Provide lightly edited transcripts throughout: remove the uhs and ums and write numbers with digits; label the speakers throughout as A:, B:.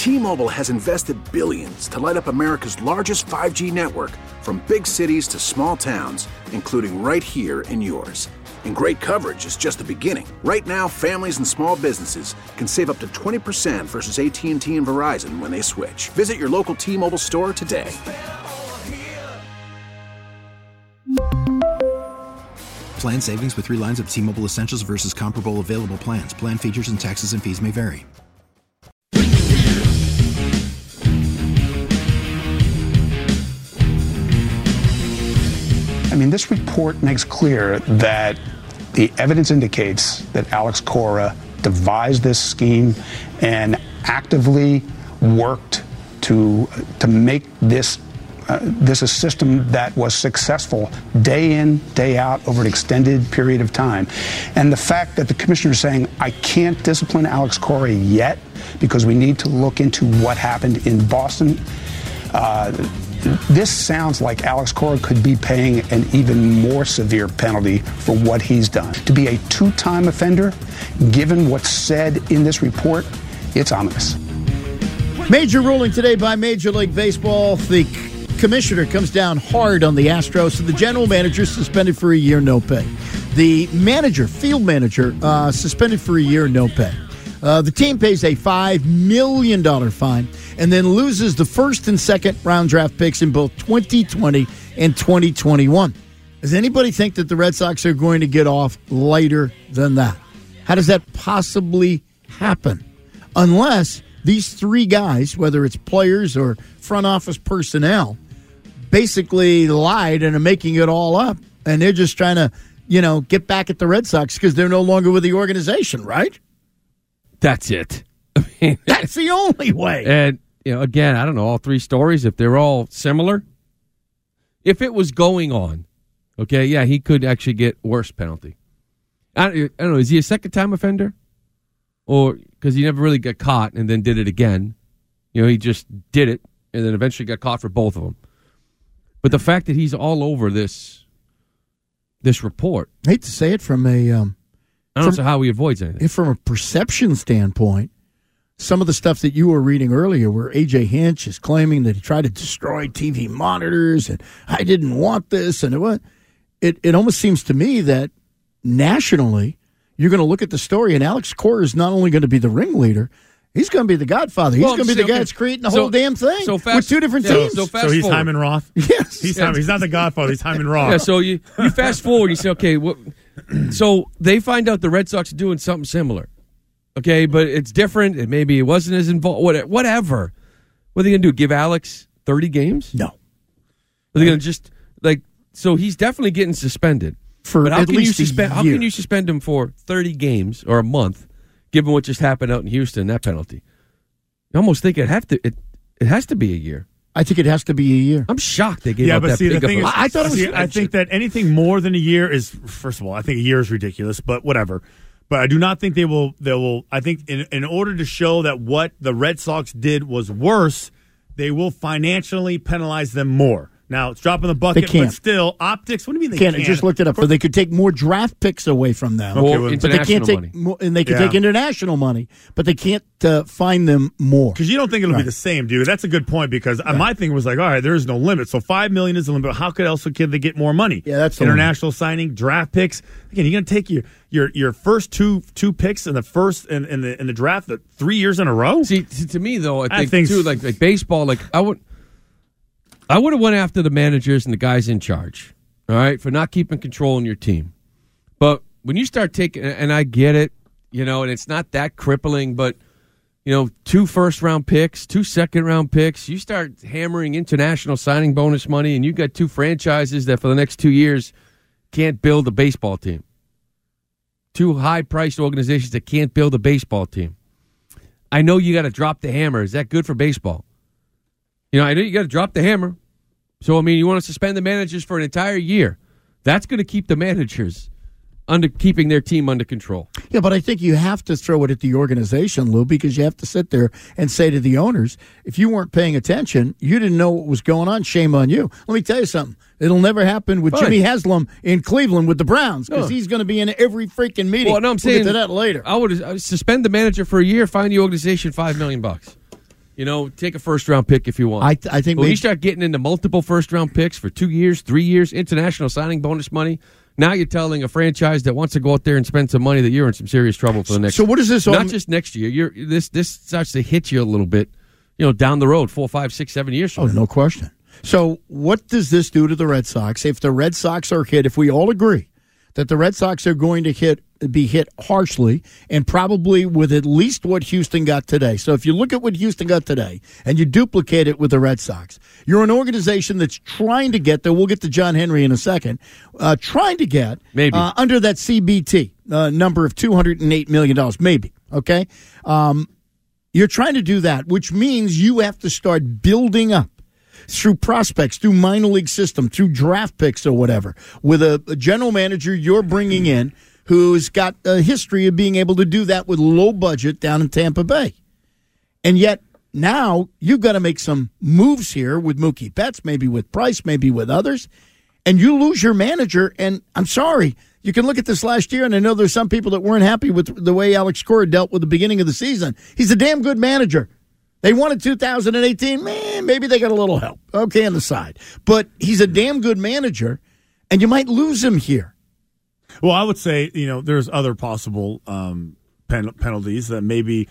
A: T-Mobile has invested billions to light up America's largest 5G network, from big cities to small towns, including right here in yours. And great coverage is just the beginning. Right now, families and small businesses can save up to 20% versus AT&T and Verizon when they switch. Visit your local T-Mobile store today.
B: Plan savings with 3 lines of T-Mobile Essentials versus comparable available plans. Plan features and taxes and fees may vary.
C: I mean, this report makes clear that the evidence indicates that Alex Cora devised this scheme and actively worked to make this a system that was successful day in, day out over an extended period of time. And the fact that the commissioner is saying, I can't discipline Alex Cora yet because we need to look into what happened in Boston, this sounds like Alex Cora could be paying an even more severe penalty for what he's done. To be a 2-time offender, given what's said in this report, it's ominous.
D: Major ruling today by Major League Baseball. The commissioner comes down hard on the Astros. So the general manager suspended for a year, no pay. The manager, field manager, suspended for a year, no pay. The team pays a $5 million fine and then loses the first and second round draft picks in both 2020 and 2021. Does anybody think that the Red Sox are going to get off lighter than that? How does that possibly happen? Unless these 3 guys, whether it's players or front office personnel, basically lied and are making it all up, and they're just trying to, get back at the Red Sox because they're no longer with the organization, right?
E: That's it. I mean,
D: that's the only way.
E: And, again, I don't know, all 3 stories, if they're all similar. If it was going on, okay, yeah, he could actually get worse penalty. I don't know, is he a second-time offender? Or, because he never really got caught and then did it again. He just did it and then eventually got caught for both of them. But the fact that he's all over this report.
D: I hate to say it from a...
E: I don't know how he avoids anything.
D: From a perception standpoint, some of the stuff that you were reading earlier where A.J. Hinch is claiming that he tried to destroy TV monitors and I didn't want this and what, it almost seems to me that nationally you're going to look at the story and Alex Cora is not only going to be the ringleader, he's going to be the godfather. He's going to be the guy that's creating the whole damn thing with 2 different teams.
F: So he's Hyman Roth?
D: Yes.
F: He's not the godfather. He's Hyman Roth.
E: Yeah, so you fast forward, you say, okay, so they find out the Red Sox are doing something similar. Okay, but it's different, and maybe it wasn't as involved. Whatever. What are they going to do? Give Alex 30 games?
D: No.
E: Are they going to just so he's definitely getting suspended.
D: For
E: how
D: at least a year.
E: How can you suspend him for 30 games or a month, given what just happened out in Houston, that penalty? I almost think it has to be a year.
D: I think it has to be a year.
E: I'm shocked they gave up that big of a...
F: I think that anything more than a year is, first of all, I think a year is ridiculous, but whatever. But I do not think they will. I think in order to show that what the Red Sox did was worse, they will financially penalize them more. Now, it's dropping the bucket, but still, optics, what do you mean they can't?
D: I just looked it up. But they could take more draft picks away from them.
E: Okay, well, but they can't take
D: more, and they could take international money, but they can't fine them more.
F: Because you don't think it'll be the same, dude. That's a good point, because my thing was like, all right, there is no limit. So $5 million is the limit. How could they get more money?
D: Yeah, that's
F: international signing, draft picks. Again, you're going to take your first two picks in the first in the draft 3 years in a row?
E: See, to me, though, I think too, like baseball, I would have went after the managers and the guys in charge, all right, for not keeping control in your team. But when you start taking, and I get it, and it's not that crippling, but, 2 first-round picks, 2 second-round picks, you start hammering international signing bonus money, and you got 2 franchises that for the next 2 years can't build a baseball team. 2 high-priced organizations that can't build a baseball team. I know you got to drop the hammer. Is that good for baseball? I know you got to drop the hammer. So, you want to suspend the managers for an entire year. That's going to keep the managers keeping their team under control.
D: Yeah, but I think you have to throw it at the organization, Lou, because you have to sit there and say to the owners, if you weren't paying attention, you didn't know what was going on, shame on you. Let me tell you something. It'll never happen with Jimmy Haslam in Cleveland with the Browns, because he's going to be in every freaking meeting.
E: Well, no, I'm saying
D: we'll get to that later.
E: I would suspend the manager for a year, fine the organization $5 million. Take a first-round pick if you want.
D: I think
E: when you start getting into multiple first-round picks for 2 years, 3 years, international signing bonus money, now you're telling a franchise that wants to go out there and spend some money that you're in some serious trouble for the next.
D: So what is this?
E: Not just next year. This starts to hit you a little bit, down the road, 4, 5, 6, 7 years from now.
D: No question. So what does this do to the Red Sox if the Red Sox are hit? If we all agree that the Red Sox are going to be hit harshly and probably with at least what Houston got today. So if you look at what Houston got today and you duplicate it with the Red Sox, you're an organization that's trying to get there. We'll get to John Henry in a second. Trying to get
E: maybe
D: under that CBT number of $208 million. Maybe. Okay. You're trying to do that, which means you have to start building up through prospects, through minor league system, through draft picks or whatever, with a general manager you're bringing in who's got a history of being able to do that with low budget down in Tampa Bay. And yet now you've got to make some moves here with Mookie Betts, maybe with Price, maybe with others, and you lose your manager. And I'm sorry, you can look at this last year, and I know there's some people that weren't happy with the way Alex Cora dealt with the beginning of the season. He's a damn good manager. They won in 2018. Man, maybe they got a little help. Okay, on the side. But he's a damn good manager, and you might lose him here.
F: Well, I would say, there's other possible penalties that maybe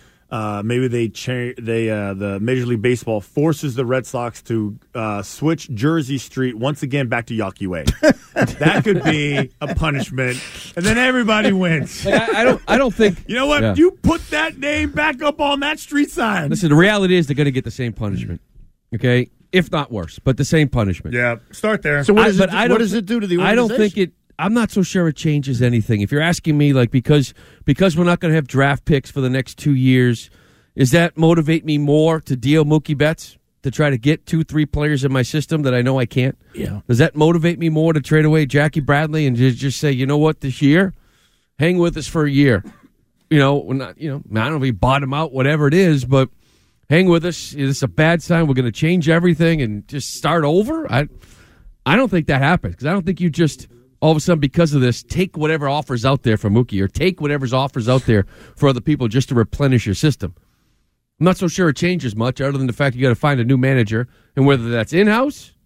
F: the Major League Baseball forces the Red Sox to switch Jersey Street once again back to Yawkey Way. That could be a punishment, and then everybody wins.
E: I don't think.
F: You know what? Yeah. You put that name back up on that street sign.
E: Listen, the reality is they're going to get the same punishment. Okay, if not worse, but the same punishment.
F: Yeah, start there.
D: So what does it do to the organization?
E: I don't think it. I'm not so sure it changes anything. If you're asking me, because we're not going to have draft picks for the next 2 years, does that motivate me more to deal Mookie Betts, to try to get 2-3 players in my system that I know I can't?
D: Yeah.
E: Does that motivate me more to trade away Jackie Bradley and just say, you know what, this year, hang with us for a year? I don't know if we bought him out, whatever it is, but hang with us. It's a bad sign. We're going to change everything and just start over? I don't think that happens, because I don't think you just all of a sudden, because of this, take whatever offers out there for Mookie or take whatever's offers out there for other people just to replenish your system. I'm not so sure it changes much, other than the fact you got to find a new manager, and whether that's in-house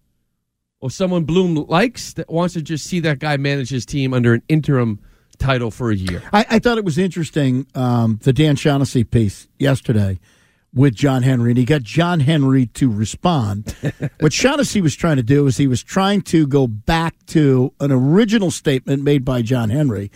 E: or someone Bloom likes that wants to just see that guy manage his team under an interim title for a year.
D: I thought it was interesting, the Dan Shaughnessy piece yesterday with John Henry, and he got John Henry to respond. What Shaughnessy was trying to do is he was trying to go back to an original statement made by John Henry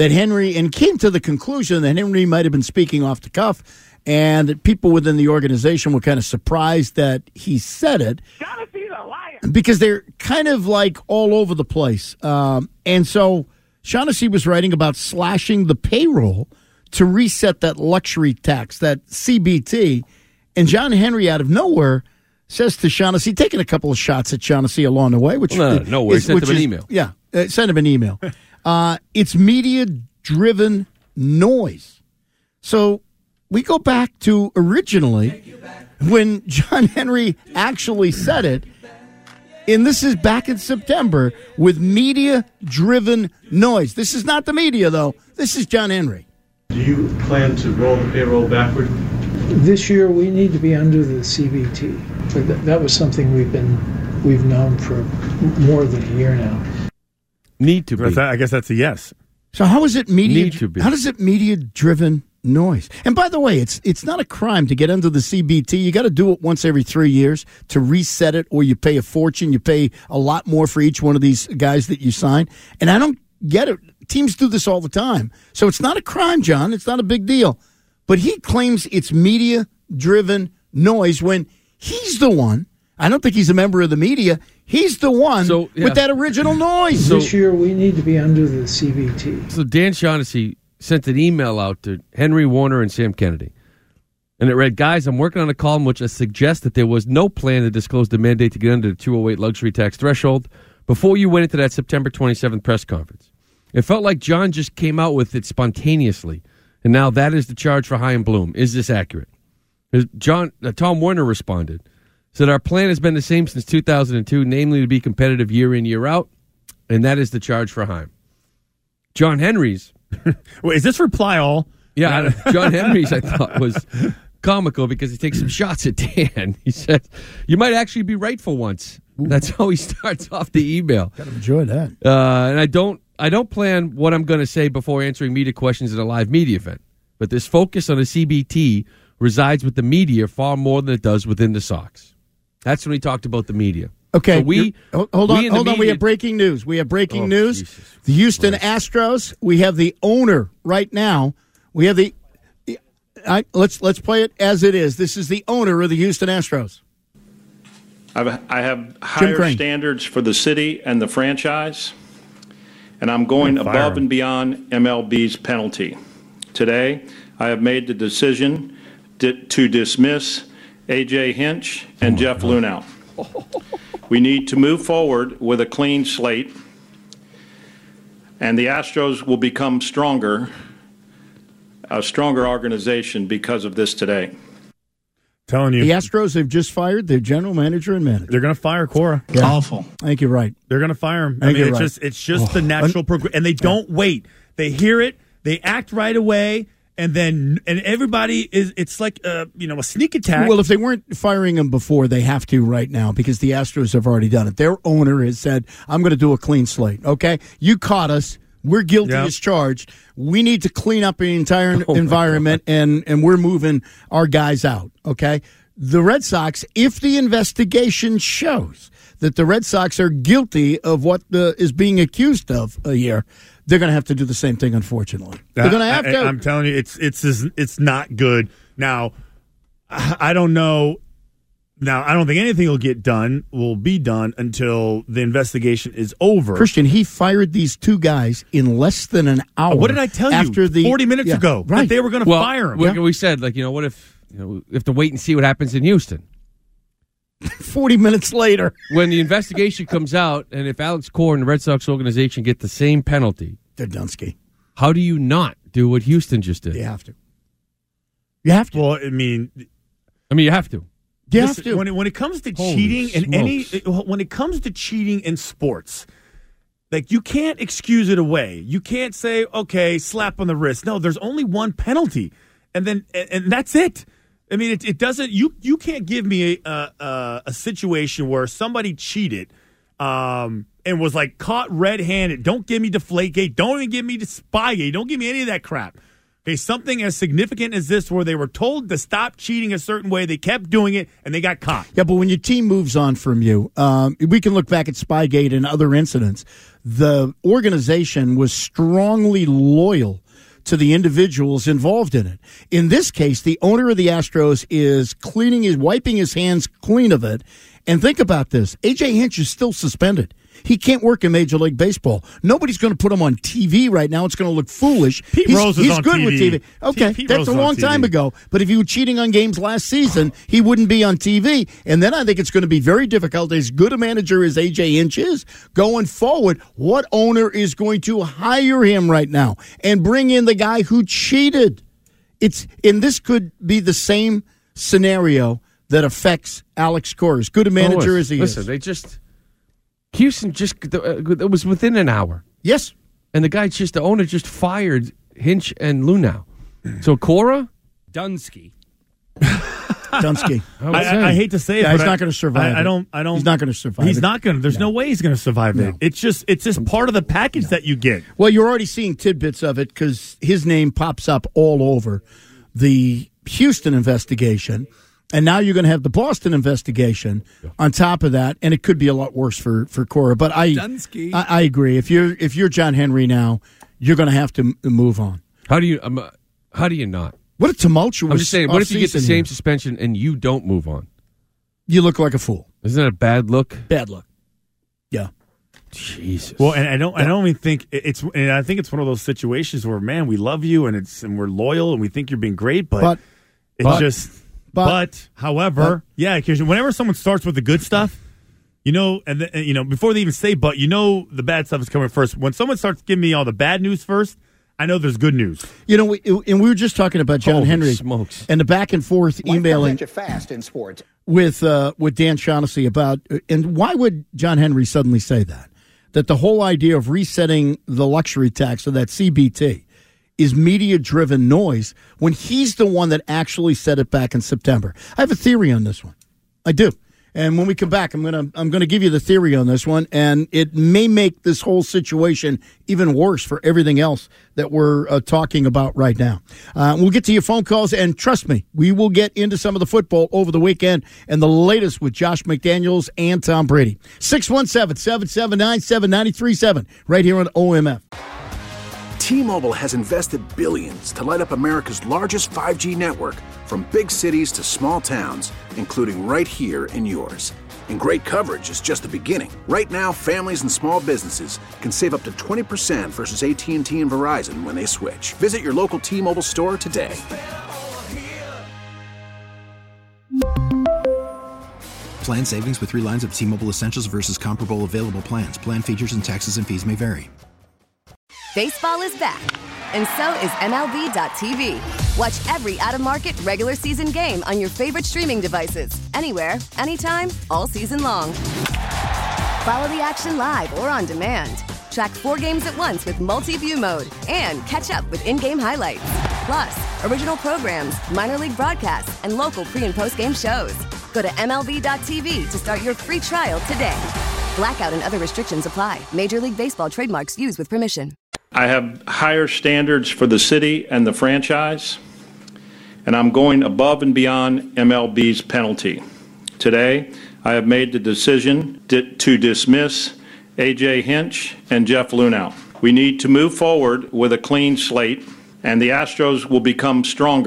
D: and came to the conclusion that Henry might have been speaking off the cuff, and that people within the organization were kind of surprised that he said it.
F: Shaughnessy's a liar.
D: Because they're kind of like all over the place. And so Shaughnessy was writing about slashing the payroll to reset that luxury tax, that CBT. And John Henry, out of nowhere, says to Shaughnessy, taking a couple of shots at Shaughnessy along the way.
E: Sent him an email.
D: Yeah, sent him an email. It's media-driven noise. So we go back to originally when John Henry actually said it, and this is back in September, with media-driven noise. This is not the media, though. This is John Henry.
G: Do you plan to roll the payroll backward?
H: This year we need to be under the CBT. But that was something we've known for more than a year now.
E: Need to be.
F: I guess that's a yes.
D: So how is it media?
E: Need to be.
D: How does it media-driven noise? And by the way, it's not a crime to get under the CBT. You got to do it once every 3 years to reset it, or you pay a fortune. You pay a lot more for each one of these guys that you sign. And I don't get it. Teams do this all the time. So it's not a crime, John. It's not a big deal. But he claims it's media-driven noise when he's the one. I don't think he's a member of the media. He's the one with that original noise.
H: This year we need to be under the CBT.
E: So Dan Shaughnessy sent an email out to Henry, Warner, and Sam Kennedy. And it read, guys, I'm working on a column which suggests that there was no plan to disclose the mandate to get under the 208 luxury tax threshold before you went into that September 27th press conference. It felt like John just came out with it spontaneously, and now that is the charge for Chaim Bloom. Is this accurate? Tom Werner responded, said our plan has been the same since 2002, namely to be competitive year in, year out, and that is the charge for Chaim. John Henry's.
F: Wait, is this reply all?
E: Yeah, John Henry's, I thought, was comical because he takes some shots at Dan. He says, "You might actually be right for once." That's how he starts off the email.
D: Gotta enjoy that.
E: And I don't plan what I'm going to say before answering media questions at a live media event. But this focus on the CBT resides with the media far more than it does within the Sox. That's when we talked about the media.
D: Okay,
E: so
D: hold on. We have breaking news. News.
E: Jesus
D: the Houston
E: Christ.
D: Astros. We have the owner right now. We have let's play it as it is. This is the owner of the Houston Astros.
I: I have higher standards for the city and the franchise, and I'm going above and beyond MLB's penalty. Today, I have made the decision to dismiss A.J. Hinch and Jeff Luhnow. We need to move forward with a clean slate, and the Astros will become a stronger organization because of this today.
F: Telling you.
D: The Astros have just fired their general manager and manager.
F: They're going to fire Cora.
D: Yeah. Awful. I think you're right.
F: They're going to fire him. It's just the natural progression. And they don't wait. They hear it. They act right away. And everybody it's like a sneak attack.
D: Well, if they weren't firing him before, they have to right now because the Astros have already done it. Their owner has said, I'm going to do a clean slate. Okay? You caught us. We're guilty as charged. We need to clean up the entire environment, and we're moving our guys out, okay? The Red Sox, if the investigation shows that the Red Sox are guilty of what is being accused of here, they're going to have to do the same thing, unfortunately. They're going to have to.
F: I'm telling you, it's not good. Now, I don't know. Now, I don't think anything will be done until the investigation is over.
D: Christian, he fired these two guys in less than an hour.
F: What did I tell you 40 minutes ago?
D: Right.
F: That they were going to fire him.
E: We said, what if we have to wait and see what happens in Houston?
D: 40 minutes later.
E: When the investigation comes out, and if Alex Cora and the Red Sox organization get the same penalty,
D: Dunsky,
E: how do you not do what Houston just did?
D: You have to. You have to.
F: Well, I mean,
E: you have to.
F: When it comes to cheating when it comes to cheating in sports, like you can't excuse it away. You can't say, okay, slap on the wrist. No, there's only one penalty, and that's it. I mean, it doesn't. You can't give me a situation where somebody cheated and was like caught red-handed. Don't give me Deflategate. Don't even give me the Spygate. Don't give me any of that crap. Okay, something as significant as this where they were told to stop cheating a certain way, they kept doing it, and they got caught.
D: Yeah, but when your team moves on from you, we can look back at Spygate and other incidents. The organization was strongly loyal to the individuals involved in it. In this case, the owner of the Astros is wiping his hands clean of it. And think about this. A.J. Hinch is still suspended. He can't work in Major League Baseball. Nobody's going to put him on TV right now. It's going to look foolish.
F: Pete Rose is on
D: good
F: TV.
D: With TV. Okay, that's a long time ago. But if he was cheating on games last season, he wouldn't be on TV. And then I think it's going to be very difficult, as good a manager as A.J. Hinch is, going forward, what owner is going to hire him right now and bring in the guy who cheated? And this could be the same scenario that affects Alex Cora, as good a manager as he is.
E: Listen, Houston it was within an hour.
D: Yes.
E: And the owner just fired Hinch and Luhnow. So Cora?
J: Dunsky.
F: I hate to say it, but
D: he's not going to survive.
F: I don't.
D: He's not going to survive.
F: He's not going to. There's no way he's going to survive it. It's just part of the package that you get.
D: Well, you're already seeing tidbits of it because his name pops up all over the Houston investigation. And now you're going to have the Boston investigation on top of that, and it could be a lot worse for Cora. But I agree. If you're John Henry now, you're going to have to move on.
E: How do you not?
D: What a tumultuous.
E: I'm just saying. What if you get the same suspension and you don't move on?
D: You look like a fool.
E: Isn't that a bad look?
D: Bad look. Yeah.
E: Jesus.
F: Well, and I don't even think it's. And I think it's one of those situations where, man, we love you and we're loyal and we think you're being great, but however, because whenever someone starts with the good stuff, before they even say the bad stuff is coming first. When someone starts giving me all the bad news first, I know there's good news.
D: And we were just talking about John Henry
E: smokes.
D: And the back and forth emailing
K: fast in sports
D: with Dan Shaughnessy about, and why would John Henry suddenly say that the whole idea of resetting the luxury tax, or that CBT, is media-driven noise when he's the one that actually said it back in September. I have a theory on this one. I do. And when we come back, I'm gonna give you the theory on this one, and it may make this whole situation even worse for everything else that we're talking about right now. We'll get to your phone calls, and trust me, we will get into some of the football over the weekend and the latest with Josh McDaniels and Tom Brady. 617-779-7937, right here on OMF.
A: T-Mobile has invested billions to light up America's largest 5G network, from big cities to small towns, including right here in yours. And great coverage is just the beginning. Right now, families and small businesses can save up to 20% versus AT&T and Verizon when they switch. Visit your local T-Mobile store today.
B: Plan savings with 3 lines of T-Mobile Essentials versus comparable available plans. Plan features and taxes and fees may vary.
J: Baseball is back, and so is MLB.tv. Watch every out-of-market regular season game on your favorite streaming devices, anywhere, anytime, all season long. Follow the action live or on demand. Track 4 games at once with multi-view mode and catch up with in-game highlights. Plus, original programs, minor league broadcasts, and local pre- and post-game shows. Go to MLB.tv to start your free trial today. Blackout and other restrictions apply. Major League Baseball trademarks used with permission.
I: I have higher standards for the city and the franchise, and I'm going above and beyond MLB's penalty. Today, I have made the decision to dismiss A.J. Hinch and Jeff Luhnow. We need to move forward with a clean slate, and the Astros will become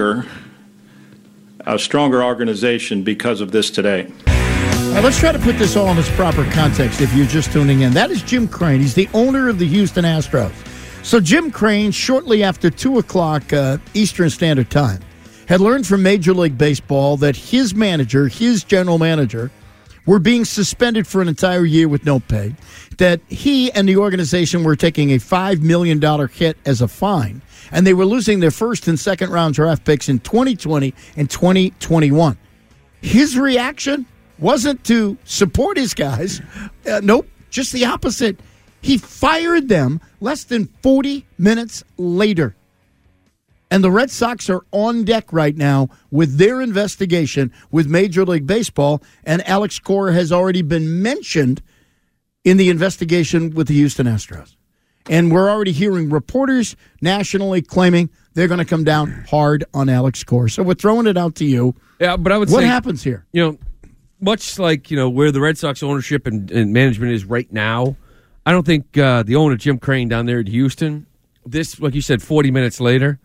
I: a stronger organization because of this today.
D: Let's try to put this all in its proper context if you're just tuning in. That is Jim Crane. He's the owner of the Houston Astros. So Jim Crane, shortly after 2 o'clock Eastern Standard Time, had learned from Major League Baseball that his general manager, were being suspended for an entire year with no pay, that he and the organization were taking a $5 million hit as a fine, and they were losing their first and second round draft picks in 2020 and 2021. His reaction wasn't to support his guys. Nope, just the opposite. He fired them less than 40 minutes later. And the Red Sox are on deck right now with their investigation with Major League Baseball, and Alex Cora has already been mentioned in the investigation with the Houston Astros. And we're already hearing reporters nationally claiming they're going to come down hard on Alex Cora. So we're throwing it out to you.
E: Yeah, but I would say,
D: what happens here?
E: Much like, where the Red Sox ownership and management is right now, I don't think the owner, Jim Crane, down there at Houston, this, like you said, 40 minutes later,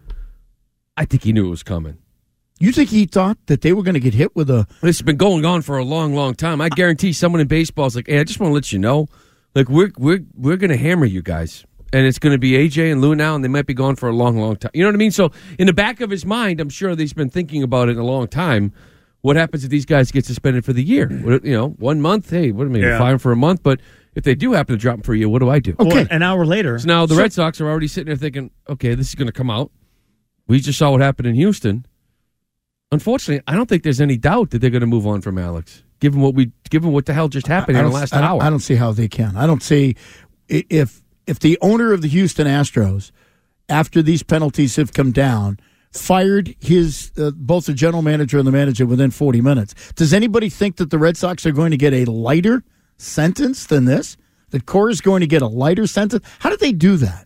E: I think he knew it was coming.
D: You think he thought that they were going to get hit with a...
E: This has been going on for a long, long time. I guarantee someone in baseball is like, hey, I just want to let you know, like, we're going to hammer you guys. And it's going to be AJ and Luhnow, and they might be gone for a long, long time. You know what I mean? So in the back of his mind, I'm sure that he's been thinking about it in a long time. What happens if these guys get suspended for the year? 1 month? Hey, what am I going to fire them for a month? But if they do happen to drop him for a year, what do I do?
F: Okay, well, an hour later.
E: So now the Red Sox are already sitting there thinking, okay, this is going to come out. We just saw what happened in Houston. Unfortunately, I don't think there's any doubt that they're going to move on from Alex, given what the hell just happened in the last hour.
D: I don't see how they can. I don't see if the owner of the Houston Astros, after these penalties have come down, fired his both the general manager and the manager within 40 minutes. Does anybody think that the Red Sox are going to get a lighter sentence than this? That Cora's going to get a lighter sentence? How did they do that?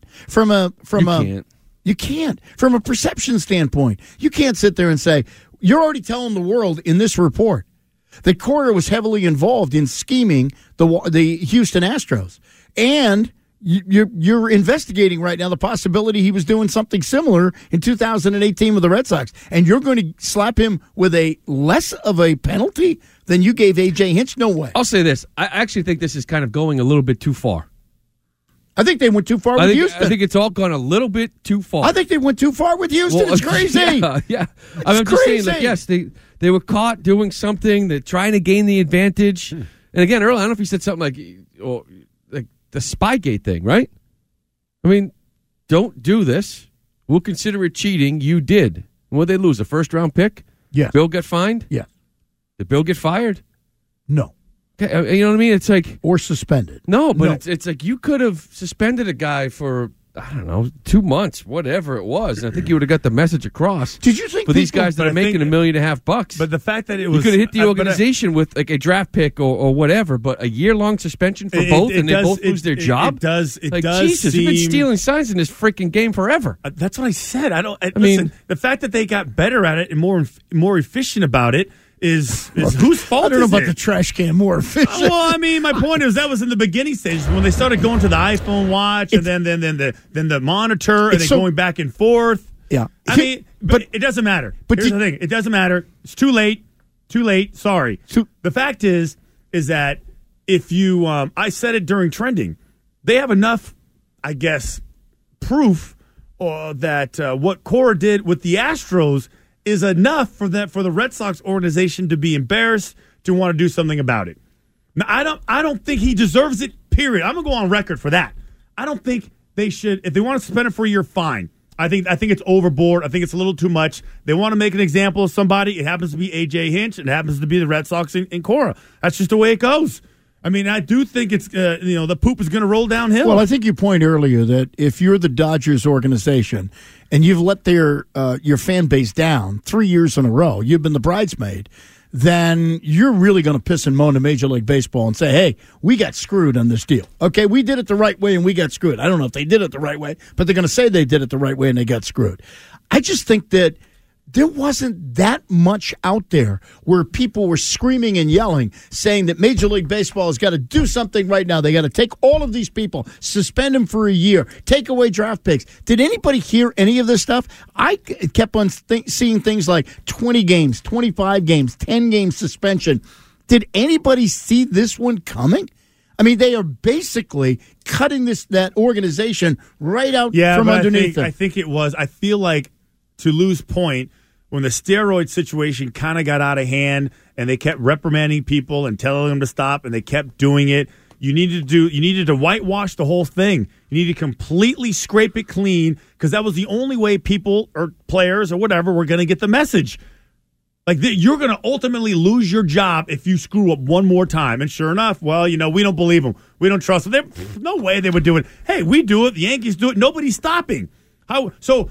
D: You can't. From a perception standpoint, you can't sit there and say, you're already telling the world in this report that Cora was heavily involved in scheming the Houston Astros. And you're investigating right now the possibility he was doing something similar in 2018 with the Red Sox. And you're going to slap him with a less of a penalty than you gave A.J. Hinch? No way.
E: I'll say this. I actually think this is kind of going a little bit too far.
D: I think they went too far with Houston.
E: I think it's all gone a little bit too far.
D: I think they went too far with Houston. Well, it's crazy.
E: Yeah. I'm just saying, like, yes, they were caught doing something. They're trying to gain the advantage. And again, earlier, I don't know if he said something like the Spygate thing, right? I mean, don't do this. We'll consider it cheating. You did. And what did they lose? A first-round pick?
D: Yeah.
E: Bill get fined?
D: Yeah.
E: Did Bill get fired?
D: No.
E: Okay, you know what I mean? It's like...
D: Or suspended.
E: No, but no. It's like you could have suspended a guy for I don't know, 2 months, whatever it was. And I think you would have got the message across.
D: Did you think
E: for these guys that are making $1.5 million?
F: But the fact that it was,
E: you could have hit the organization with like a draft pick or whatever. But a year-long suspension for both, and they both lose their job.
F: It does.
E: Jesus, you've been stealing signs in this freaking game forever.
F: That's what I said. Listen, the fact that they got better at it and more efficient about it is whose fault?
D: I don't know about the trash can more efficient.
F: Well, I mean, my point is that was in the beginning stages when they started going to the iPhone watch and then the monitor and then going back and forth.
D: Yeah,
F: I mean, but it doesn't matter. But here's the thing: it doesn't matter. It's too late. Too late. Sorry. The fact is that if you, I said it during trending, they have enough, I guess, proof that what Cora did with the Astros is enough for the Red Sox organization to be embarrassed to want to do something about it. Now, I don't think he deserves it, period. I'm going to go on record for that. I don't think they should. If they want to suspend him for a year, fine. I think it's overboard. I think it's a little too much. They want to make an example of somebody. It happens to be A.J. Hinch. It happens to be the Red Sox and Cora. That's just the way it goes. I mean, I do think it's the poop is going to roll downhill.
D: Well, I think you point earlier that if you're the Dodgers organization and you've let your fan base down 3 years in a row, you've been the bridesmaid, then you're really going to piss and moan to Major League Baseball and say, hey, we got screwed on this deal. Okay, we did it the right way and we got screwed. I don't know if they did it the right way, but they're going to say they did it the right way and they got screwed. I just think that there wasn't that much out there where people were screaming and yelling, saying that Major League Baseball has got to do something right now. They got to take all of these people, suspend them for a year, take away draft picks. Did anybody hear any of this stuff? I kept on seeing things like 20 games, 25 games, 10 game suspension. Did anybody see this one coming? I mean, they are basically cutting that organization right out from underneath them.
F: I think it was. I feel like, to lose point, when the steroid situation kind of got out of hand and they kept reprimanding people and telling them to stop and they kept doing it, you needed to whitewash the whole thing. You needed to completely scrape it clean because that was the only way people or players or whatever were going to get the message. Like, you're going to ultimately lose your job if you screw up one more time. And sure enough, well, we don't believe them. We don't trust them. No way they would do it. Hey, we do it. The Yankees do it. Nobody's stopping. So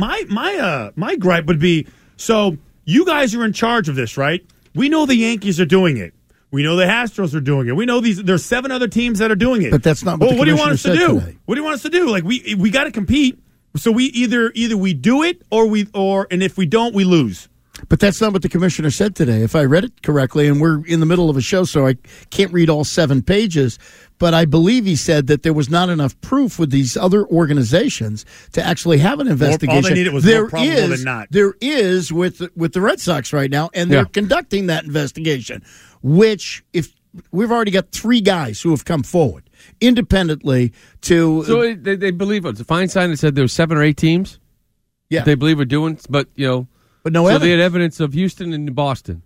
F: my gripe would be, so you guys are in charge of this, right? We know the Yankees are doing it. We know the Astros are doing it. We know there's 7 other teams that are doing it.
D: But that's not what the commissioner said today.
F: What do you want us to do? Like, we got to compete. So we either we do it and if we don't, we lose.
D: But that's not what the commissioner said today, if I read it correctly, and we're in the middle of a show, so I can't read all 7 pages. But I believe he said that there was not enough proof with these other organizations to actually have an investigation.
F: All they needed was more probable than not.
D: There is with the Red Sox right now, and they're conducting that investigation, which if we've already got 3 guys who have come forward independently to.
E: So they believe it's a fine sign that said there were 7 or 8 teams.
D: Yeah,
E: they believe are doing, but But no evidence. So they had evidence of Houston and Boston.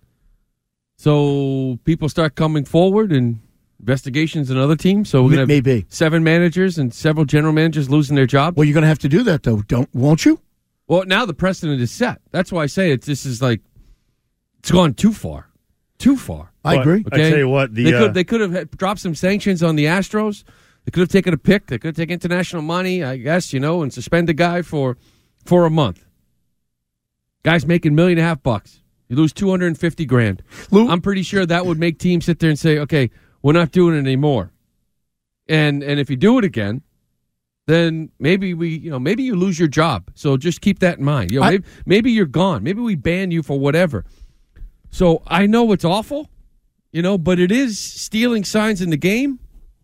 E: So people start coming forward and investigations in other teams. So we're going to have 7 managers and several general managers losing their jobs.
D: Well, you're going to have to do that, though, won't you?
E: Well, now the precedent is set. That's why I say this is like, it's gone too far. Too far.
D: I agree.
F: Okay? I tell you what.
E: They could have dropped some sanctions on the Astros. They could have taken a pick. They could have taken international money, I guess, and suspend the guy for a month. Guy's making $1.5 million. You lose $250,000.
D: Lou?
E: I'm pretty sure that would make teams sit there and say, okay, we're not doing it anymore. And if you do it again, then maybe you lose your job. So just keep that in mind. Maybe you're gone. Maybe we ban you for whatever. So I know it's awful, but it is stealing signs in the game.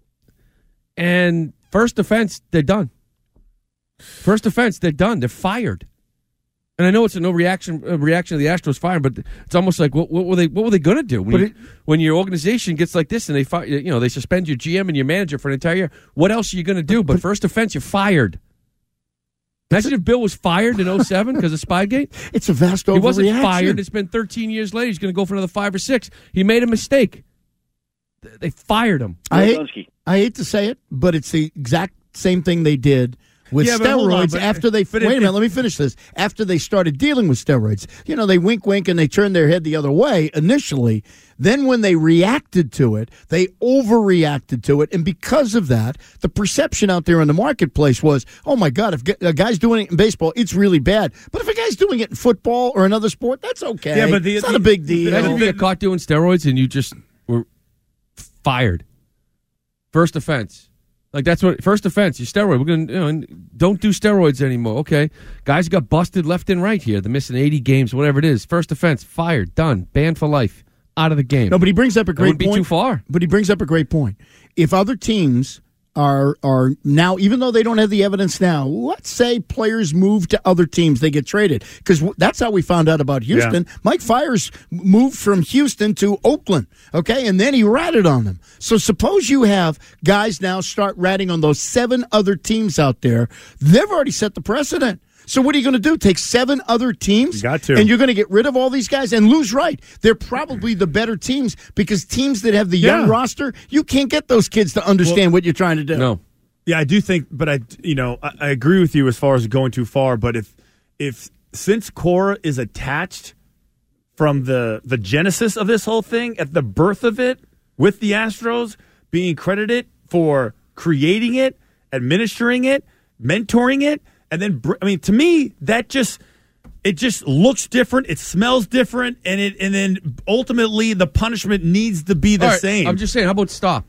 E: And first offense, they're done. First offense, they're done. They're fired. And I know it's a reaction to the Astros firing, but it's almost like what were they going to do when your organization gets like this and they they suspend your GM and your manager for an entire year? What else are you going to do? But first offense, you're fired. Imagine if Bill was fired in 2007 because of Spygate.
D: It's a vast overreaction.
E: He wasn't fired. It's been 13 years later. He's going to go for another 5 or 6. He made a mistake. They fired him.
D: I hate to say it, but it's the exact same thing they did with steroids after they wait a minute, let me finish this. After they started dealing with steroids, they wink and they turned their head the other way initially. Then when they reacted to it, they overreacted to it, and because of that, the perception out there in the marketplace was, oh my God, if a guy's doing it in baseball, it's really bad. But if a guy's doing it in football or another sport, that's okay. Yeah, but it's not a big deal.
E: Imagine if you get caught doing steroids and you just were fired. First offense. Like that's what first offense. You steroid. We're gonna don't do steroids anymore. Okay, guys got busted left and right here. They're missing 80 games, whatever it is. First offense, fired, done, banned for life, out of the game.
D: No, but he brings up a great point.
E: That would be too far.
D: But he brings up a great point. If other teams are now, even though they don't have the evidence now, let's say players move to other teams, they get traded. Because that's how we found out about Houston. Yeah. Mike Fiers moved from Houston to Oakland, okay, and then he ratted on them. So suppose you have guys now start ratting on those 7 other teams out there. They've already set the precedent. So what are you going to do? Take 7 other teams?
F: You got to.
D: And you're going to get rid of all these guys and lose right. They're probably the better teams because teams that have the young roster, you can't get those kids to understand what you're trying to do.
E: No.
F: Yeah, I do think, but I agree with you as far as going too far. But if since Cora is attached from the genesis of this whole thing, at the birth of it, with the Astros being credited for creating it, administering it, mentoring it, and then, to me, it just looks different. It smells different, and then ultimately the punishment needs to be the same.
E: I'm just saying, how about stop?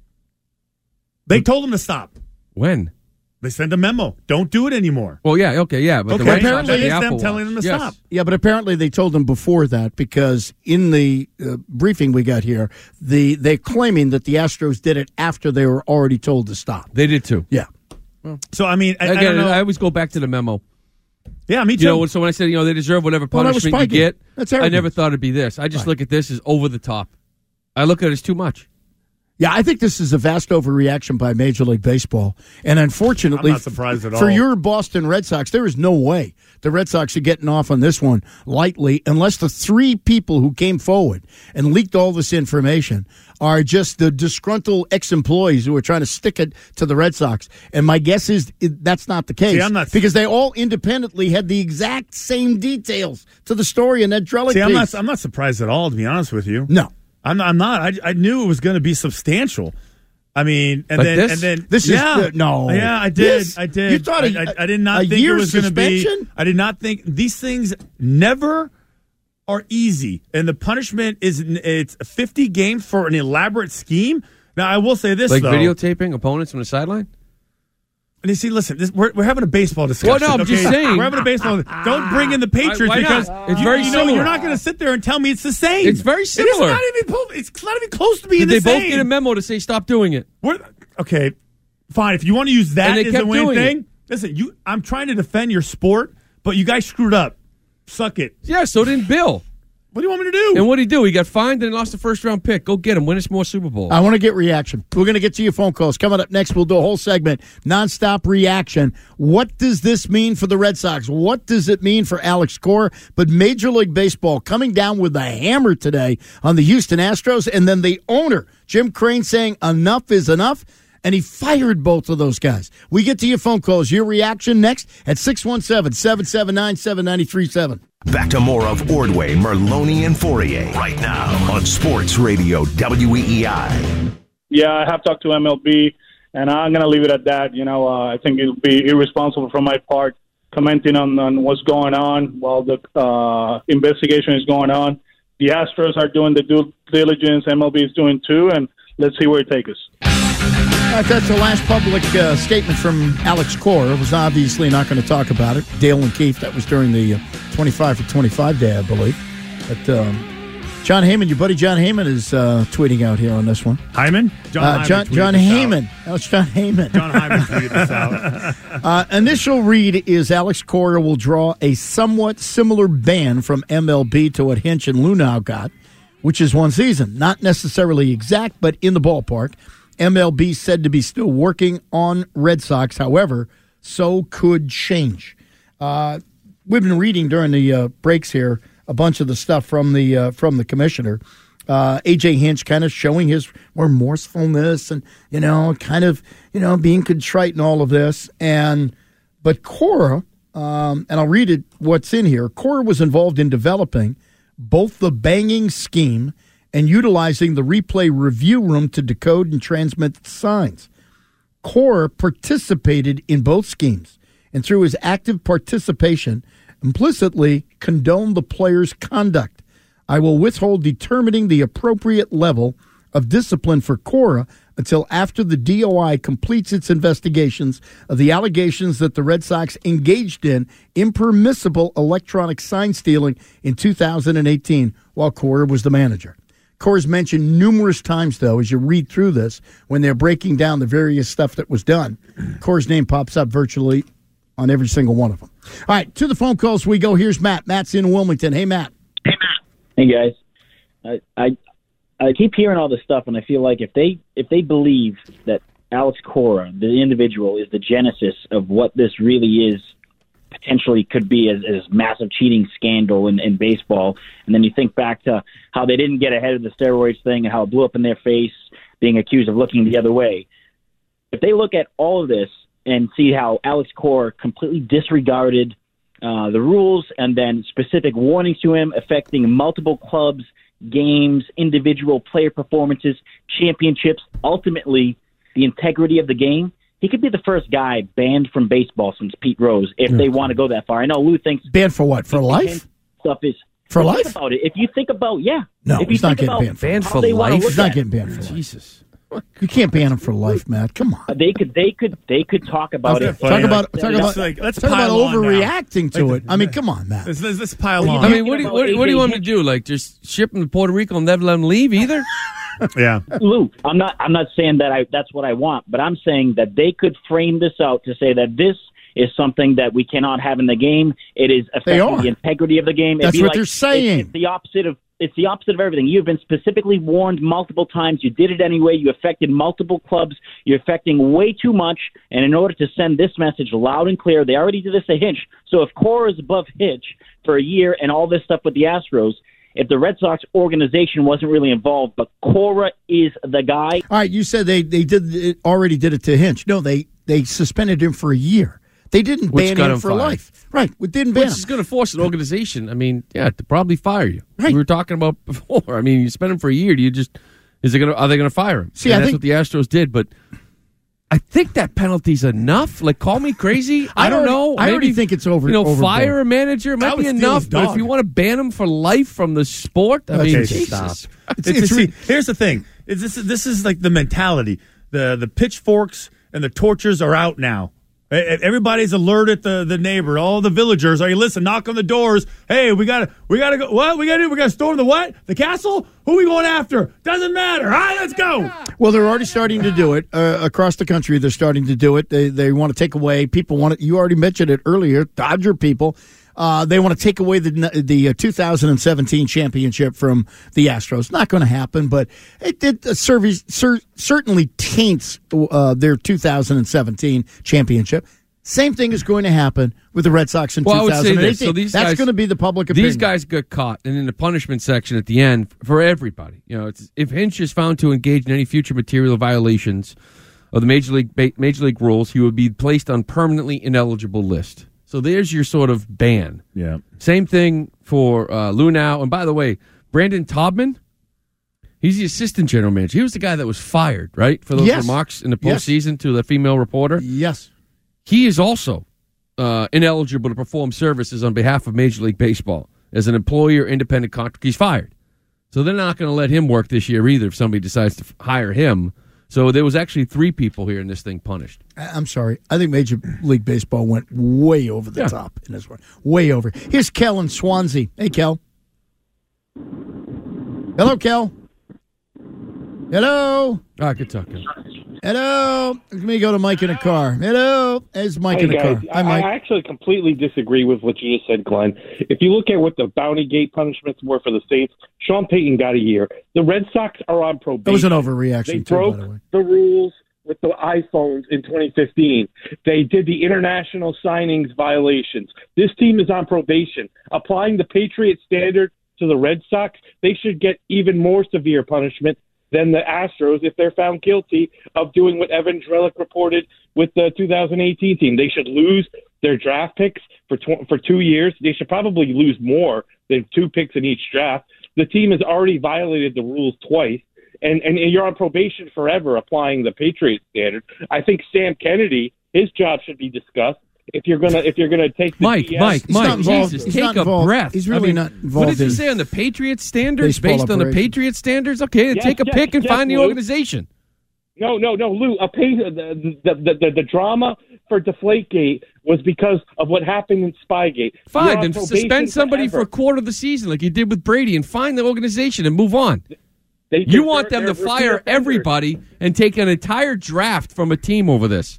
F: They told him to stop.
E: When?
F: They sent a memo. Don't do it anymore.
E: Well, yeah, okay, yeah. But
F: apparently it's them telling them to stop.
D: Yeah, but apparently they told them before that because in the briefing we got here, they're claiming that the Astros did it after they were already told to stop.
E: They did too.
D: Yeah.
F: So, I mean,
E: I don't know. I always go back to the memo.
F: Yeah, me too.
E: So when I said, they deserve whatever punishment you get, I never thought it'd be this. I just look at this as over the top. I look at it as too much.
D: Yeah, I think this is a vast overreaction by Major League Baseball. And unfortunately,
F: I'm not surprised at all.
D: For your Boston Red Sox, there is no way the Red Sox are getting off on this one lightly unless the 3 people who came forward and leaked all this information are just the disgruntled ex-employees who are trying to stick it to the Red Sox. And my guess is that's not the case.
F: See,
D: because they all independently had the exact same details to the story in that Drellick piece.
F: I'm not surprised at all, to be honest with you.
D: No.
F: I'm not. I knew it was going to be substantial. I mean, and
E: like
F: then
D: this is no.
F: Yeah, I did.
D: This,
F: I did.
D: You thought
F: I did not think it was going to be. I did not think these things never are easy, and the punishment it's 50 games for an elaborate scheme. Now, I will say this,
E: like
F: though,
E: videotaping opponents on the sideline.
F: And you see, listen, we're having a baseball discussion.
E: Well, no, I'm just saying.
F: We're having a baseball. Don't bring in the Patriots because
E: it's very similar.
F: You're not going to sit there and tell me it's the same.
E: It's very similar.
F: It's not even close to being
E: the
F: same.
E: Did they both get a memo to say stop doing it?
F: Okay, fine. If you want to use that as the winning thing,
E: it.
F: Listen, I'm trying to defend your sport, but you guys screwed up. Suck it.
E: Yeah, so didn't Bill.
F: What do you want me to do?
E: And what did he do? He got fined and lost the first-round pick. Go get him. Win us more Super Bowls.
D: I want to get reaction. We're going to get to your phone calls. Coming up next, we'll do a whole segment, nonstop reaction. What does this mean for the Red Sox? What does it mean for Alex Cora? But Major League Baseball coming down with a hammer today on the Houston Astros, and then the owner, Jim Crane, saying enough is enough. And he fired both of those guys. We get to your phone calls. Your reaction next at 617-779-7937.
K: Back to more of Ordway, Merloni, and Fourier right now on Sports Radio WEEI.
L: Yeah, I have talked to MLB, and I'm going to leave it at that. I think it would be irresponsible from my part commenting on what's going on while the investigation is going on. The Astros are doing the due diligence. MLB is doing too, and let's see where it takes us.
D: That's the last public statement from Alex Cora. It was obviously not going to talk about it. Dale and Keefe, that was during the 25 for 25 day, I believe. But John Heyman, your buddy John Heyman is tweeting out here on this one.
F: Hyman?
D: John Heyman. No, it's John Heyman.
F: John Hyman tweeted this out.
D: Initial read is Alex Cora will draw a somewhat similar ban from MLB to what Hinch and Lunau got, which is 1 season. Not necessarily exact, but in the ballpark. MLB said to be still working on Red Sox. However, so could change. We've been reading during the breaks here a bunch of the stuff from the commissioner. A.J. Hinch kind of showing his remorsefulness and, kind of, being contrite and all of this. And But Cora, and I'll read it, what's in here. Cora was involved in developing both the banging scheme and utilizing the replay review room to decode and transmit signs. Cora participated in both schemes, and through his active participation, implicitly condoned the player's conduct. I will withhold determining the appropriate level of discipline for Cora until after the DOI completes its investigations of the allegations that the Red Sox engaged in impermissible electronic sign stealing in 2018 while Cora was the manager. Cora's mentioned numerous times, though, as you read through this, when they're breaking down the various stuff that was done. Cora's name pops up virtually on every single one of them. All right, to the phone calls we go. Here's Matt. Matt's in Wilmington. Hey, Matt.
M: Hey, guys. I keep hearing all this stuff, and I feel like if they believe that Alex Cora, the individual, is the genesis of what this really is, potentially could be as massive cheating scandal in baseball, and then you think back to how they didn't get ahead of the steroids thing and how it blew up in their face, being accused of looking the other way. If they look at all of this and see how Alex Cora completely disregarded the rules and then specific warnings to him affecting multiple clubs, games, individual player performances, championships, ultimately the integrity of the game, he could be the first guy banned from baseball since Pete Rose if they want to go that far. I know Lou thinks...
D: Banned for what? For life?
M: Stuff is...
D: For life?
M: Think about it. If you think about... Yeah.
D: No,
M: if
D: he's not getting banned for life.
E: Banned for life?
D: He's not getting banned for life.
E: Jesus.
D: You can't ban him for life, Matt. Come on.
M: They could talk about it.
D: Talk about
F: let's
D: talk about
F: pile on
D: overreacting to it. I mean, come on, Matt.
F: Let's pile on.
E: I mean, what do you want me to do? Like, just ship him to Puerto Rico and never let him leave either?
F: Yeah.
M: Lou, I'm not saying that that's what I want, but I'm saying that they could frame this out to say that this is something that we cannot have in the game. It is affecting the integrity of the game.
D: That's what they're saying.
M: It's the opposite of everything. You've been specifically warned multiple times. You did it anyway. You affected multiple clubs. You're affecting way too much. And in order to send this message loud and clear, they already did this to Hinch. So if Cora is above Hinch for a year and all this stuff with the Astros, if the Red Sox organization wasn't really involved, but Cora is the guy.
D: All right, you said they already did it to Hinch. No, they suspended him for a year. They didn't ban him for life. Right. We didn't ban him.
E: Which is going to force an organization, I mean, to probably fire you.
D: Right.
E: We were talking about before. I mean, you spend him for a year. Are they going to fire him?
D: See,
E: that's what the Astros did. But I think that penalty's enough. Like, call me crazy. I don't know.
D: I already think it's over.
E: Fire a manager. It might be enough. But if you want to ban him for life from the sport, I mean,
F: stop. Here's the thing. This is like the mentality. The pitchforks and the torches are out now. Everybody's alerted the neighbor, all the villagers. Are you listening? Knock on the doors. Hey, we gotta go. What we gotta do? We gotta storm the what? The castle? Who are we going after? Doesn't matter. All right, let's go.
D: Well, they're already starting to do it across the country. They're starting to do it. They want to take away. People want it. You already mentioned it earlier. Dodger people. They want to take away the 2017 championship from the Astros. Not going to happen, but it certainly taints their 2017 championship. Same thing is going to happen with the Red Sox in 2018. That's going to be the public opinion.
E: These guys got caught, and in the punishment section at the end, for everybody, if Hinch is found to engage in any future material violations of the Major League rules, he would be placed on permanently ineligible list. So there's your sort of ban.
F: Yeah.
E: Same thing for Lou now. And by the way, Brandon Taubman, he's the assistant general manager. He was the guy that was fired, right, for those remarks in the postseason to the female reporter?
D: Yes.
E: He is also ineligible to perform services on behalf of Major League Baseball as an employee or independent contractor. He's fired. So they're not going to let him work this year either if somebody decides to hire him. So there was actually 3 people here in this thing punished.
D: I'm sorry. I think Major League Baseball went way over the top in this one. Way over. Here's Kel in Swansea. Hey, Kel. Hello, Kel. Hello.
E: Good talk, Kel.
D: Hello. Let me go to Mike in a car. Hello. There's Mike in a car. Hi, Mike.
N: I actually completely disagree with what you just said, Glenn. If you look at what the Bounty Gate punishments were for the Saints, Sean Payton got a year. The Red Sox are on probation.
D: That was an overreaction,
N: They broke the rules with the iPhones in 2015. They did the international signings violations. This team is on probation. Applying the Patriot standard to the Red Sox, they should get even more severe punishment than the Astros if they're found guilty of doing what Evan Drellick reported with the 2018 team. They should lose their draft picks for 2 years. They should probably lose more than 2 picks in each draft. The team has already violated the rules twice, and you're on probation forever applying the Patriot standard. I think Sam Kennedy, his job should be discussed. If you're gonna take the
E: Mike, Jesus, take a breath.
D: He's really not involved.
E: What did you say on the Patriot standards? Based on the Patriot standards? Okay, then take a pick and find the organization.
N: No, Lou. The drama for Deflategate was because of what happened in Spygate.
E: Fine, then suspend somebody for a quarter of the season like you did with Brady and find the organization and move on. You want them to fire everybody and take an entire draft from a team over this.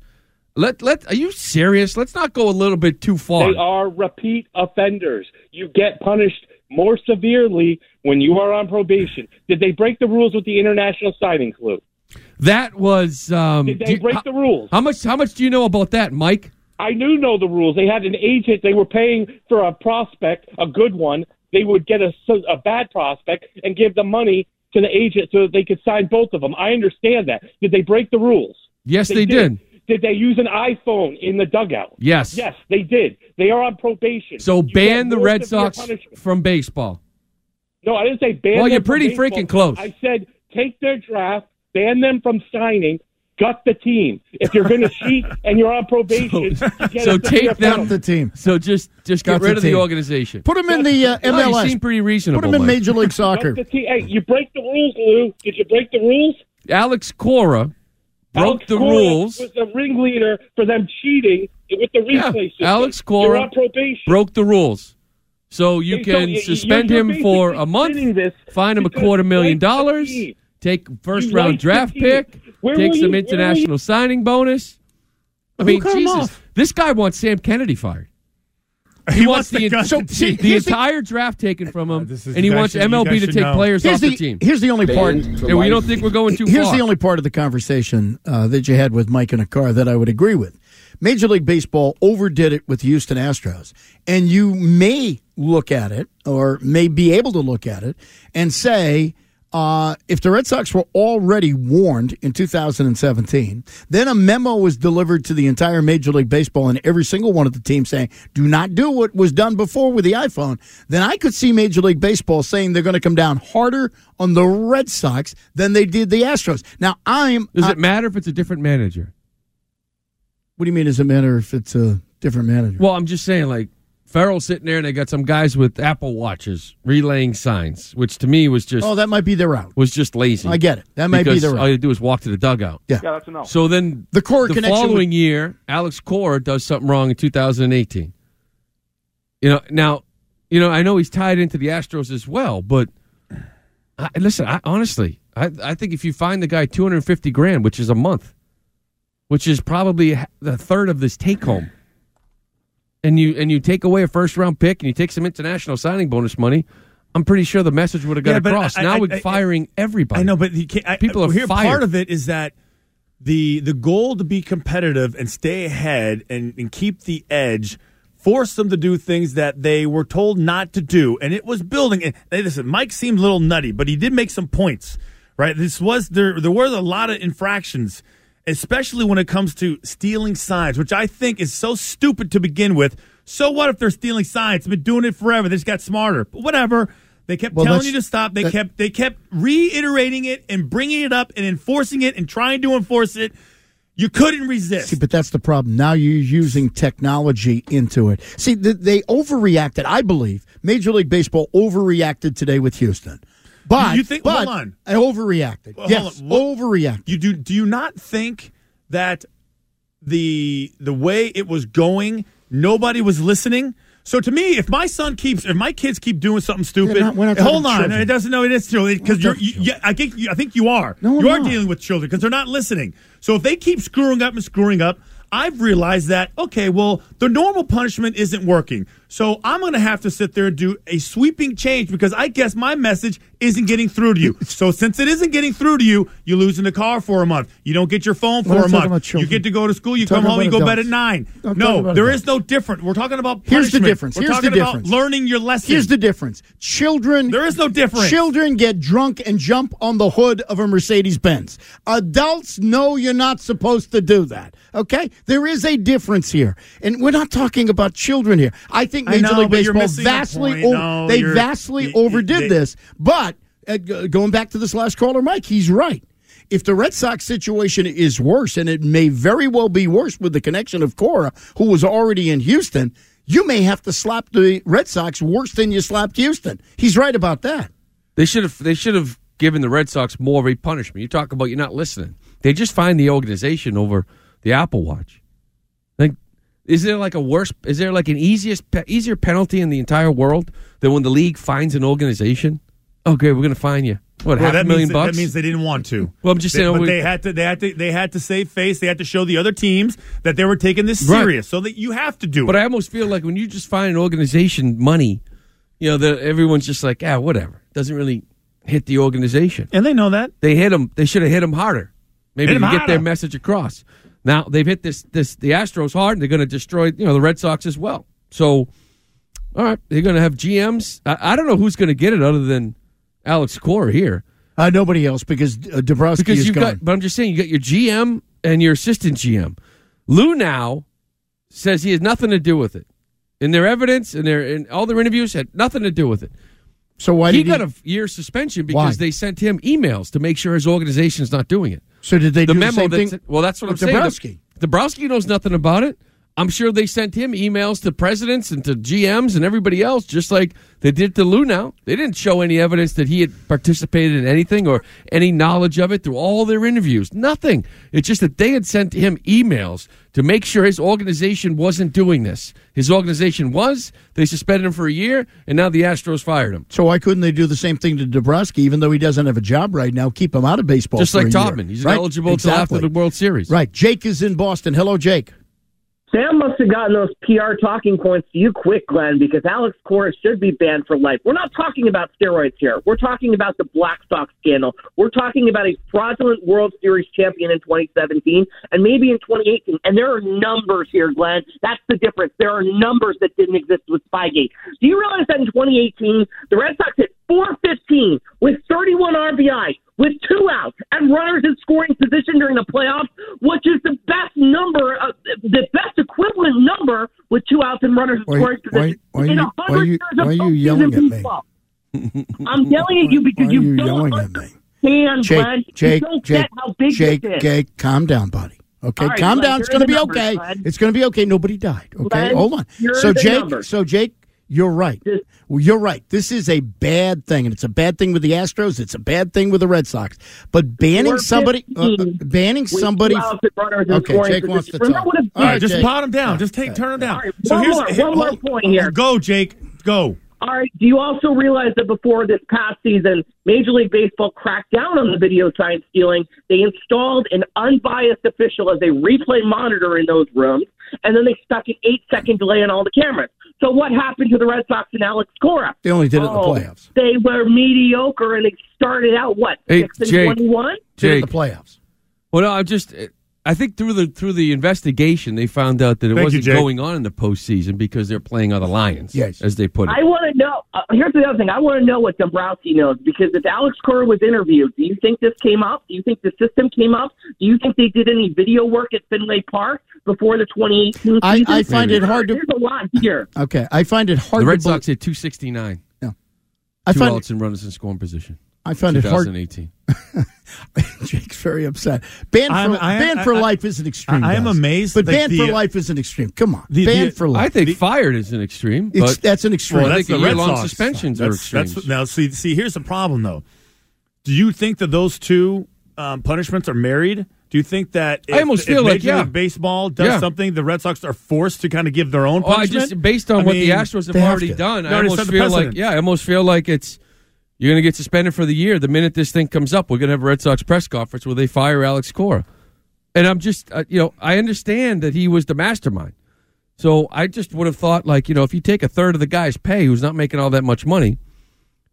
E: Are you serious? Let's not go a little bit too far.
N: They are repeat offenders. You get punished more severely when you are on probation. Did they break the rules with the international signings, Lou?
E: That was.
N: Did they break the rules?
E: How much do you know about that, Mike?
N: I do know the rules. They had an agent. They were paying for a prospect, a good one. They would get a bad prospect and give the money to the agent so that they could sign both of them. I understand that. Did they break the rules?
E: Yes, they did.
N: Did they use an iPhone in the dugout?
E: Yes.
N: Yes, they did. They are on probation.
E: So ban the Red Sox from baseball.
N: No, I didn't say ban them.
E: Well, you're pretty freaking close.
N: I said take their draft, ban them from signing, gut the team. If you're going to cheat and you're on probation,
E: so take them
D: the team.
E: So just get rid of the organization.
D: Put them in the MLS.
E: You seem pretty reasonable.
D: Put them in Major League Soccer.
N: Hey, you break the rules, Lou. Did you break the rules?
E: Alex Cora broke the rules.
N: Was the ringleader for them cheating with the replay system.
E: Alex Cora broke the rules. So you can suspend him for a month, fine him $250,000, take first-round draft pick, take some international signing bonus. I mean, Jesus, this guy wants Sam Kennedy fired. He wants the entire draft taken from him, and he wants MLB to take players off the team.
D: Here's the only part.
E: And we don't think we're going too far.
D: Here's the only part of the conversation that you had with Mike in a car that I would agree with. Major League Baseball overdid it with the Houston Astros, and you may look at it or may be able to look at it and say, if the Red Sox were already warned in 2017, then a memo was delivered to the entire Major League Baseball and every single one of the teams saying, do not do what was done before with the iPhone, then I could see Major League Baseball saying they're going to come down harder on the Red Sox than they did the Astros. Now,
E: Does it matter if it's a different manager?
D: What do you mean, does it matter if it's a different manager?
E: Well, I'm just saying, like, Farrell's sitting there, and they got some guys with Apple Watches relaying signs, which to me was just...
D: Oh, that might be their route.
E: Was just lazy.
D: I get it. That might be their route.
E: All you do is walk to the dugout.
D: Yeah,
N: that's a no.
E: So then the following year, Alex Cora does something wrong in 2018. Now, I know he's tied into the Astros as well, but listen, honestly, I think if you find the guy $250,000, which is a month, which is probably the third of this take-home, and you take away a first-round pick and you take some international signing bonus money, I'm pretty sure the message would have got across. Now we're firing everybody.
F: I know, but
E: people are fired.
F: Part of it is that the goal to be competitive and stay ahead and keep the edge forced them to do things that they were told not to do, and it was building. And listen, Mike seemed a little nutty, but he did make some points. Right? There were a lot of infractions, especially when it comes to stealing signs, which I think is so stupid to begin with. So what if they're stealing signs? They've been doing it forever. They just got smarter. But whatever. They kept telling you to stop. They kept reiterating it and bringing it up and enforcing it and trying to enforce it. You couldn't resist.
D: See, but that's the problem. Now you're using technology into it. See, they overreacted. I believe Major League Baseball overreacted today with Houston. But, hold on. I overreacted. Well, yes, overreacted.
F: Do you not think that the way it was going, nobody was listening? So to me, if my kids keep doing something stupid, hold on, children. It doesn't know it is children because I think you are.
D: No,
F: you are dealing with children because they're not listening. So if they keep screwing up, I've realized that, okay, well, the normal punishment isn't working. So I'm going to have to sit there and do a sweeping change because I guess my message isn't getting through to you. So since it isn't getting through to you, you lose in the car for a month. You don't get your phone for a month. You get to go to school. You come home. You go to bed at 9. No, there is no difference. We're talking about punishment.
D: Here's the difference.
F: We're talking about learning your lesson.
D: Here's the difference. Children.
F: There is no difference.
D: Children get drunk and jump on the hood of a Mercedes-Benz. Adults know you're not supposed to do that. Okay? There is a difference here. And we're not talking about children here. I think Major League Baseball vastly overdid this. But going back to this last caller, Mike, he's right. If the Red Sox situation is worse, and it may very well be worse with the connection of Cora, who was already in Houston, you may have to slap the Red Sox worse than you slapped Houston. He's right about that.
E: They should have given the Red Sox more of a punishment. You talk about you're not listening. They just find the organization over the Apple Watch. Like, is there like an easier penalty in the entire world than when the league finds an organization? Okay, we're going to fine you. What, $500,000 bucks?
F: That means they didn't want to.
E: Well, I'm just saying.
F: But they had to save face. They had to show the other teams that they were taking this serious. Right. So that you have to do it.
E: But I almost feel like when you just find an organization money, everyone's just like, whatever. Doesn't really hit the organization.
F: And they know that.
E: They hit them. They should have hit them harder. Maybe to get their message across. Now they've hit the Astros hard, and they're going to destroy the Red Sox as well. So, all right, they're going to have GMs. I don't know who's going to get it other than Alex Cora here.
D: Nobody else because Dabrowski is gone.
E: But I'm just saying, you got your GM and your assistant GM. Lou now says he has nothing to do with it. In their evidence and in all their interviews, had nothing to do with it.
D: So why
E: he got a year suspension because they sent him emails to make sure his organization is not doing it.
D: So did they do the same thing?
E: Well, that's what I'm saying. Dabrowski knows nothing about it. I'm sure they sent him emails to presidents and to GMs and everybody else, just like they did to Lou now. They didn't show any evidence that he had participated in anything or any knowledge of it through all their interviews. Nothing. It's just that they had sent him emails to make sure his organization wasn't doing this. His organization was. They suspended him for a year, and now the Astros fired him.
D: So why couldn't they do the same thing to Dabrowski, even though he doesn't have a job right now, keep him out of baseball
E: just
D: for
E: like
D: a
E: Topman.
D: year?
E: He's eligible until after the World Series.
D: Right. Jake is in Boston. Hello, Jake.
O: Sam must have gotten those PR talking points to you quick, Glenn, because Alex Cora should be banned for life. We're not talking about steroids here. We're talking about the Black Sox scandal. We're talking about a fraudulent World Series champion in 2017 and maybe in 2018. And there are numbers here, Glenn. That's the difference. There are numbers that didn't exist with Spygate. Do you realize that in 2018, the Red Sox hit .415 with 31 RBI, with 2 outs and runners in scoring position during the playoffs, which is the best number, the best equivalent number with 2 outs and runners in scoring position in 100 years of postseason baseball. I'm yelling at you because you don't understand, Glenn. You don't get how big this is.
D: Jake, calm down, buddy. Okay, right, calm down. It's going to be okay. Glenn. It's going to be okay. Nobody died. Okay, Glenn, hold on. So Jake, you're right. You're right. This is a bad thing, and it's a bad thing with the Astros. It's a bad thing with the Red Sox. But banning somebody. Okay, Jake wants to talk.
F: All right, just pot him down. Just turn him down.
O: Right, so one more point here.
F: Go, Jake. Go.
O: All right. Do you also realize that before this past season, Major League Baseball cracked down on the video sign stealing? They installed an unbiased official as a replay monitor in those rooms, and then they stuck an 8-second delay on all the cameras. So what happened to the Red Sox and Alex Cora?
D: They only did it in the playoffs.
O: They were mediocre, and they started out, 6-21?
D: Did it in the playoffs.
E: Well, no, I think through the investigation, they found out that it wasn't going on in the postseason because they're playing other Lions, as they put it.
O: I want to know. Here's the other thing. I want to know what Dombrowski knows, because if Alex Cora was interviewed, do you think this came up? Do you think the system came up? Do you think they did any video work at Fenway Park before the 2018 season?
D: I find it hard to.
O: There's a lot here.
D: Okay, I find it hard.
E: The Red Sox hit 269.
D: No,
E: 2 outs and runners in scoring position.
D: I find it hard.
E: 2018.
D: Jake's very upset. Banned for life is an extreme.
F: I am amazed.
D: But banned for life is an extreme. Come on. Banned for life.
E: I think fired is an extreme.
D: That's an extreme.
E: Well, I think the year-long suspensions are extremes.
F: Now, see, here's the problem, though. Do you think that those two punishments are married? Do you think that
E: I almost feel like
F: Major League Baseball does something, the Red Sox are forced to kind of give their own punishment?
E: Based on what the Astros have already done, I almost feel like it's you're going to get suspended for the year. The minute this thing comes up, we're going to have a Red Sox press conference where they fire Alex Cora. And I'm just, I understand that he was the mastermind. So I just would have thought, if you take a third of the guy's pay who's not making all that much money,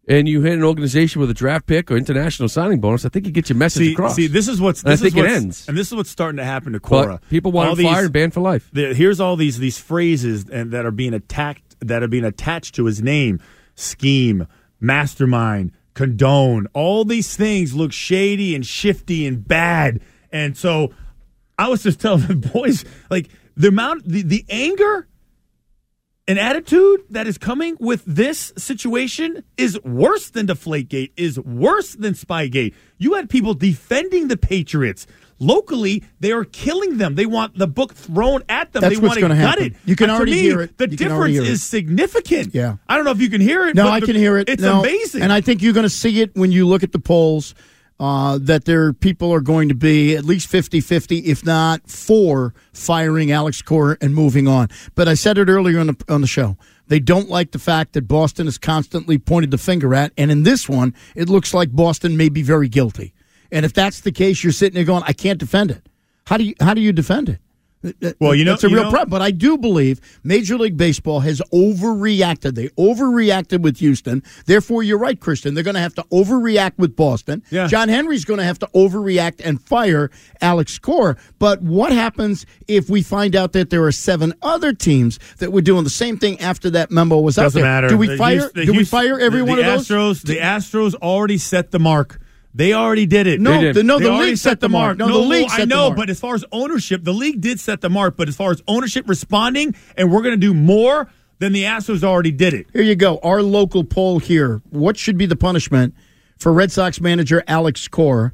E: and you hit an organization with a draft pick or international signing bonus, I think you get your message across.
F: See, this is what's.
E: I think it ends.
F: And this is what's starting to happen to Cora.
E: But people want him fired and banned for life.
F: Here's all these phrases that are being attached to his name: scheme, mastermind, condone. All these things look shady and shifty and bad. And so, I was just telling the boys, like the anger and attitude that is coming with this situation is worse than Deflategate, is worse than Spygate. You had people defending the Patriots. Locally, they are killing them. They want the book thrown at them.
D: That's
F: they want to gut
D: happen.
F: it.
D: You can already hear it.
F: The difference is significant.
D: Yeah.
F: I don't know if you can hear it.
D: No,
F: but
D: I can hear it.
F: It's amazing.
D: And I think you're going to see it when you look at the polls. That people are going to be at least 50-50, if not for firing Alex Cora and moving on. But I said it earlier on the show. They don't like the fact that Boston is constantly pointed the finger at, and in this one, it looks like Boston may be very guilty. And if that's the case, you're sitting there going, I can't defend it. How do you defend it?
F: Well,
D: that's a real problem. But I do believe Major League Baseball has overreacted. They overreacted with Houston. Therefore, you're right, Christian. They're going to have to overreact with Boston.
F: Yeah.
D: John Henry's going to have to overreact and fire Alex Cora. But what happens if we find out that there are 7 other teams that were doing the same thing after that memo was out there?
F: Doesn't matter.
D: Do we fire every one of those?
F: The Astros already set the mark. They already did it.
D: No, the league set the mark. No, the league set the mark.
F: I know, but as far as ownership, the league did set the mark. But as far as ownership responding, and we're going to do more, then the Astros already did it.
D: Here you go. Our local poll here. What should be the punishment for Red Sox manager Alex Cora?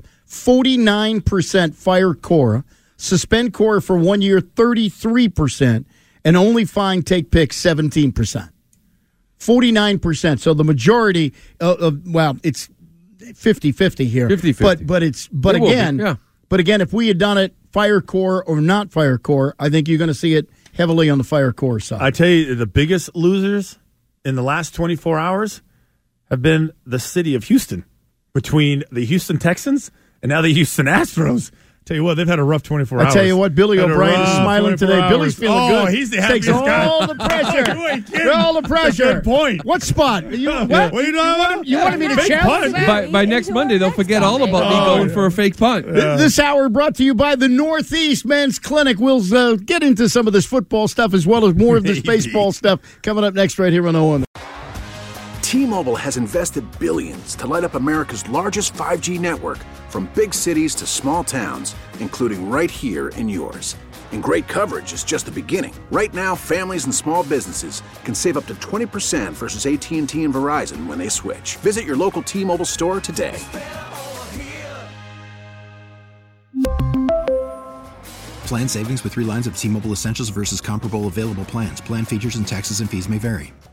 D: 49% fire Cora, suspend Cora for 1 year, 33%, and only fine take pick 17%. 49%. So the majority it's 50-50 here.
E: 50-50.
D: But again, if we had done it fire Cora or not fire Cora, I think you're going to see it heavily on the fire Cora side.
F: I tell you, the biggest losers in the last 24 hours have been the city of Houston, between the Houston Texans and now the Houston Astros. Tell you what, they've had a rough 24 hours.
D: I tell you what, Billy O'Brien is smiling today. Billy's feeling good.
F: He's the happiest guy.
D: All the pressure. All the pressure.
F: Good point.
D: What spot? You wanted me to challenge that?
E: By next Monday, they'll forget all about me going for a fake punt.
D: This hour brought to you by the Northeast Men's Clinic. We'll get into some of this football stuff as well as more of this baseball stuff coming up next right here on OM.
A: T-Mobile has invested billions to light up America's largest 5G network, from big cities to small towns, including right here in yours. And great coverage is just the beginning. Right now, families and small businesses can save up to 20% versus AT&T and Verizon when they switch. Visit your local T-Mobile store today.
B: Plan savings with 3 lines of T-Mobile Essentials versus comparable available plans. Plan features and taxes and fees may vary.